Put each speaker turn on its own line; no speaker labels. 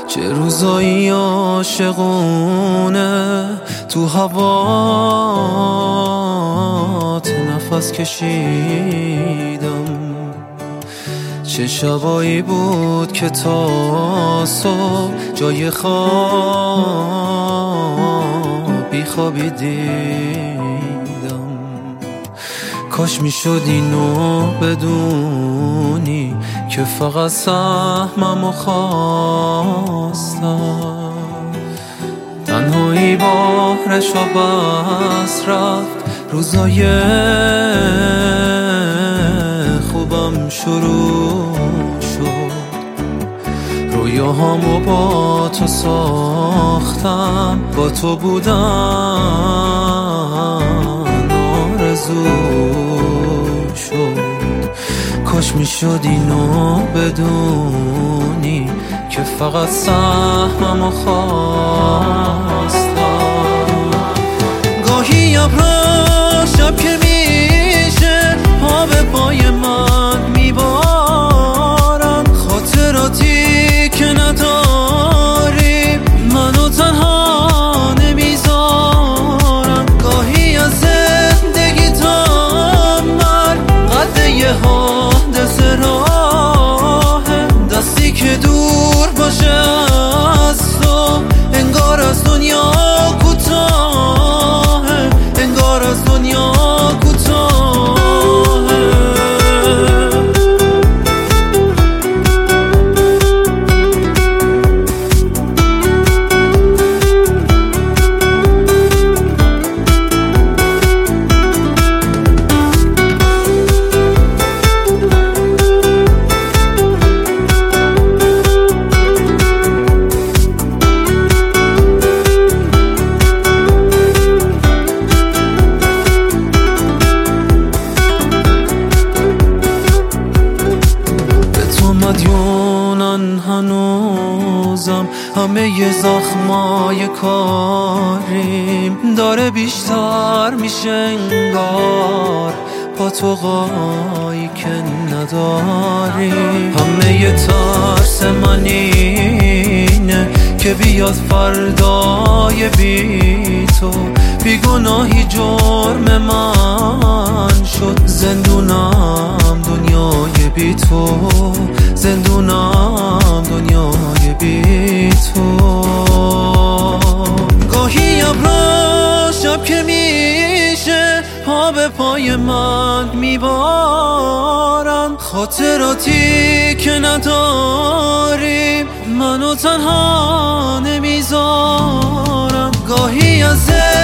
چه روزایی عاشقونه تو هوات نفس کشیدم، چه شبایی بود که تا صبح جای خوابی خوابیدیدم. کاش میشد اینو بدونی که فقط سهممو خواستم، تنهایی بحرشو بس رفت، روزای خوبم شروع شد، رویاهامو با تو ساختم، با تو بودن آرزو شد. کاش میشد اینو بدونی که فقط سهممو خواستم. گاهی ابرا شب که میشه پا به پای من میبارن، خاطراتی که نداریم منو تنها نمیذارن. گاهی از زندگی تا من قد یه حادثه راهه، دستی که دور باشه از تو انگار از دنیا کوتاهه، انگار از دنیا کوتاهه. مدیونن هنوزم، همه ی زخمای کاریم داره بیشتر میشه انگار، با تو قایی که نداریم. همه ی ترس من اینه که بیاد فردای بی تو، بیگناهی جرم من شد، زندونم دنیای بی تو، زندونم دنیای بی تو. گاهی ابرا شب که میشه پا به پای من میبارن، خاطراتی که نداریم منو تنها نمیذارن. گاهی از